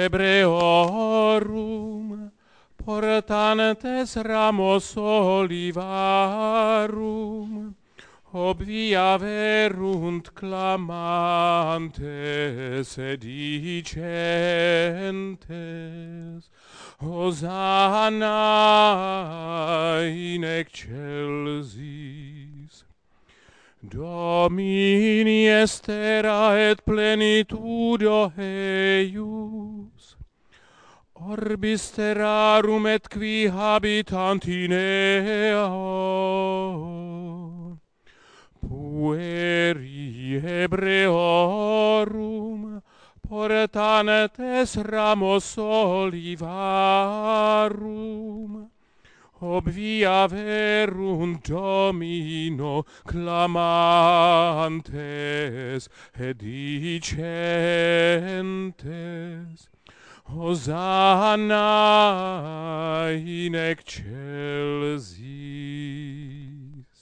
Hebreorum, portantes ramos olivarum, obviaverunt clamantes dicentes, Hosanna in excelsis. Domini est terra et plenitudo eius, orbis terrarum et qui habitant in ea. Pueri Hebreorum, portantes ramos olivarum, obviaverunt Domino clamantes dicentes, Hosanna in excelsis.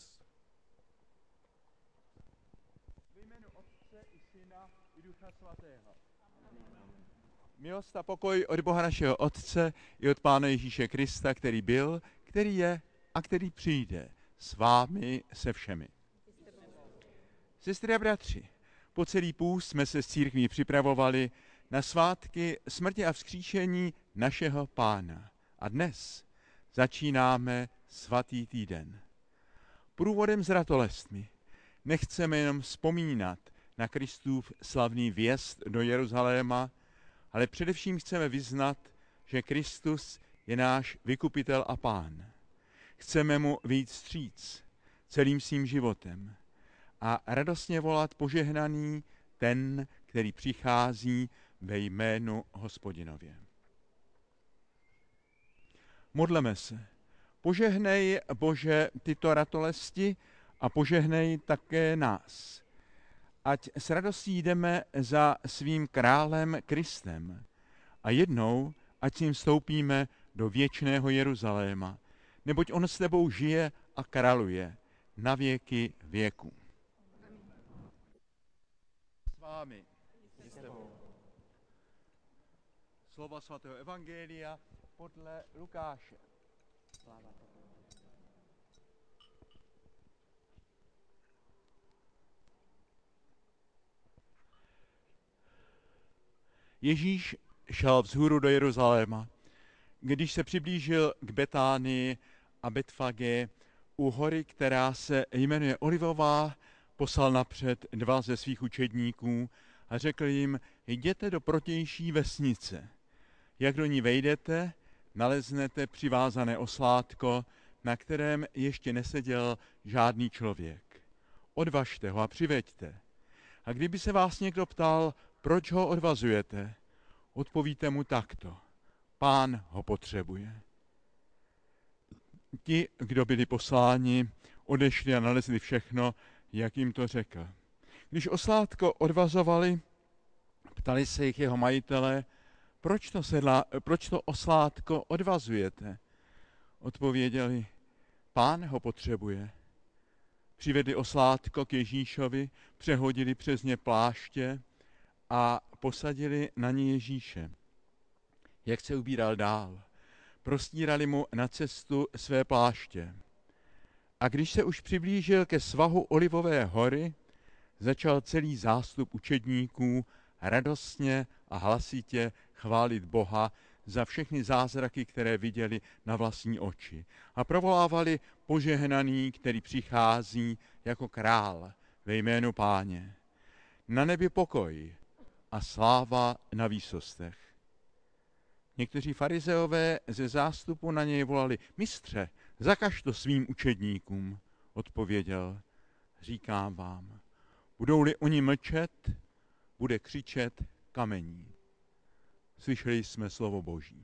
Milost a pokoj od Boha našeho Otce i od Pána Ježíše Krista, který byl, který je a který přijde s vámi se všemi. Sestry a bratři, po celý půst jsme se s církví připravovali na svátky smrti a vzkříšení našeho Pána. A dnes začínáme svatý týden. Průvodem zratolestmi nechceme jenom vzpomínat na Kristův slavný vjezd do Jeruzaléma, ale především chceme vyznat, že Kristus je náš vykupitel a Pán. Chceme mu vyjít vstříc celým svým životem a radostně volat požehnaný ten, který přichází ve jménu Hospodinově. Modleme se. Požehnej, Bože, tyto ratolesti a požehnej také nás. Ať s radostí jdeme za svým králem Kristem a jednou, ať s ním vstoupíme do věčného Jeruzaléma, neboť on s tebou žije a králuje na věky věků. S vámi. S tebou. Slova svatého evangelia podle Lukáše. Sláva tebe. Ježíš šel vzhůru do Jeruzaléma. Když se přiblížil k Betánii a Betfagé u hory, která se jmenuje Olivová, poslal napřed 2 ze svých učedníků a řekl jim, jděte do protější vesnice. Jak do ní vejdete, naleznete přivázané oslátko, na kterém ještě neseděl žádný člověk. Odvažte ho a přiveďte. A kdyby se vás někdo ptal, proč ho odvazujete, odpovíte mu takto. Pán ho potřebuje. Ti, kdo byli posláni, odešli a nalezli všechno, jak jim to řekl. Když oslátko odvazovali, ptali se jich jeho majitelé, proč to oslátko odvazujete? Odpověděli, Pán ho potřebuje. Přivedli oslátko k Ježíšovi, přehodili přes ně pláště a posadili na ně Ježíše. Jak se ubíral dál, prostírali mu na cestu své pláště. A když se už přiblížil ke svahu Olivové hory, začal celý zástup učedníků radostně a hlasitě chválit Boha za všechny zázraky, které viděli na vlastní oči. A provolávali požehnaný, který přichází jako král ve jménu Páně. Na nebi pokoj a sláva na výsostech. Někteří farizeové ze zástupu na něj volali, mistře, zakaž to svým učedníkům. Odpověděl, říkám vám, budou-li oni mlčet, bude křičet kamení. Slyšeli jsme slovo Boží.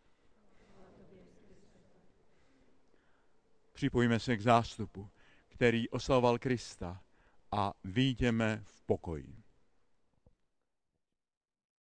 Připojíme se k zástupu, který oslavoval Krista a vyjdeme v pokoji.